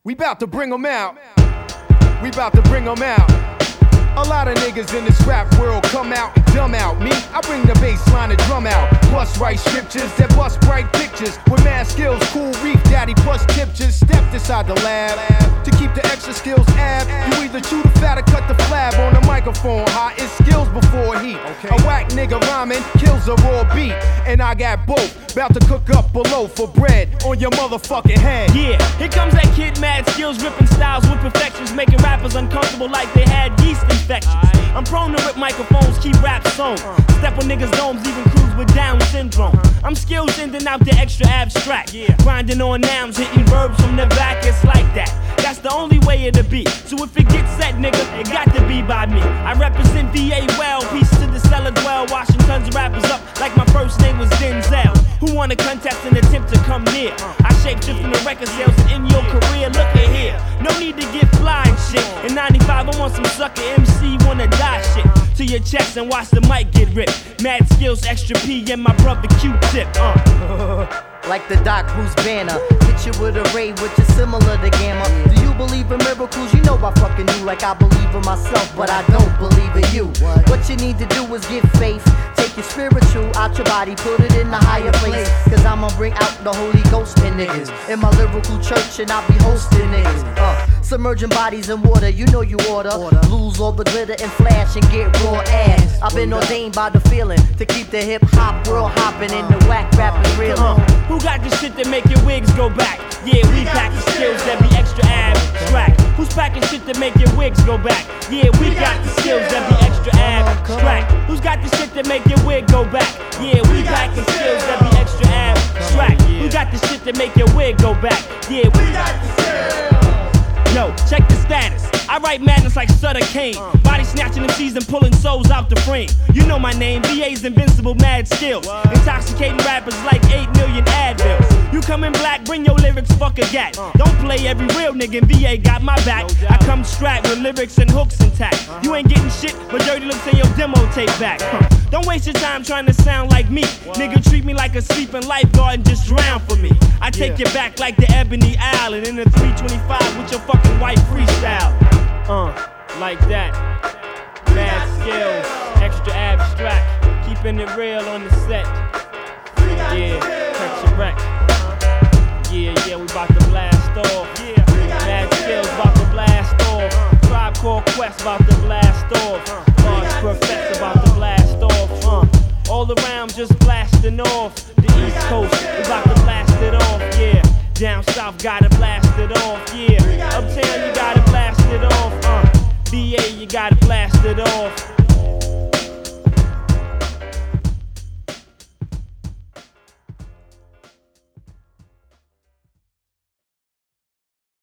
We bout to bring them out. We bout to bring them out. A lot of niggas in this rap world come out and dumb out. Me, I bring the bass line and drum out. Plus write scriptures that bust bright pictures. With mad skills, cool reef daddy plus tipsters. Stepped inside the lab to keep the extra skills ab. You either chew the fat or cut the flab on the microphone. Hot is skills before heat. A whack nigga rhyming kills a raw beat. And I got both. Bout to cook up below for bread on your motherfucking head. Yeah, here comes that kid, mad skills, ripping styles with perfections, making rappers uncomfortable like they had yeast infections. I'm prone to rip microphones, keep rap sewn. Step on niggas' domes, even crews with Down syndrome. I'm skills sending out the extra abstract. Grinding on nouns, hitting verbs from the back, it's like that. That's the only way it'll be. So if it gets set, nigga, it got to be by me. I represent VA well, peace to the cellar dwell, washing tons of rappers up like my first name was Denzel. Who wanna contest and attempt to come near? I shapeshift from the record sales and in your career, look at here. No need to get fly and shit. In 95, I want some sucker MC wanna die shit. To your chest and watch the mic get ripped. Mad skills, extra P, and my brother Q-Tip. Like the Doc Bruce Banner, hit you with a ray which is similar to Gamma. Do you believe in miracles? You know I fucking do like I believe in myself, but I don't believe in you. What you need to do is get faith. Take your spiritual out your body, put it in the higher place. Cause I'ma bring out the Holy Ghost in niggas. In my lyrical church and I'll be hosting niggas. Submerging bodies in water, you know you order. Lose all the glitter and flash and get raw ass. I've been ordained by the feeling to keep the hip hop world hopping and the whack rapping real. Who got the shit that make your wigs go back? Yeah, we pack the skills that be extra abstract. Who's packing shit that make your wigs go back? Yeah, we got the skills that be extra abstract. Who's got the shit that make your wig go back? Yeah, we packing skills that be extra abstract. Who got the shit that make your wig go back? Yeah, we got the skills. Yo, check the status. I write madness like Sutter Kane. Body snatching MCs and pulling souls out the frame. You know my name, VA's invincible mad skills. Intoxicating rappers like 8 million Advils. You come in black, bring your lyrics, fuck a gat. Don't play every real nigga, VA got my back. I come strapped with lyrics and hooks intact. You ain't getting shit, but dirty looks in your demo tape back. Don't waste your time trying to sound like me. Nigga, treat me like a sleeping lifeguard and just drown for me. I take you back like the Ebony Owl and in the 325 with your fucking white freestyle. Like that. Mad skills, extra abstract, keeping it real on the set. Yeah, catch a wreck. Yeah, we bout to blast off. Mad skills bout to blast off. Tribe Called Quest bout to blast off. Large Professor bout to blast off. All around just blasting off. The East Coast, we bout to blast it off. Yeah, down south gotta blast it off. Yeah, uptown you gotta blast it off. VA, you gotta blast it off.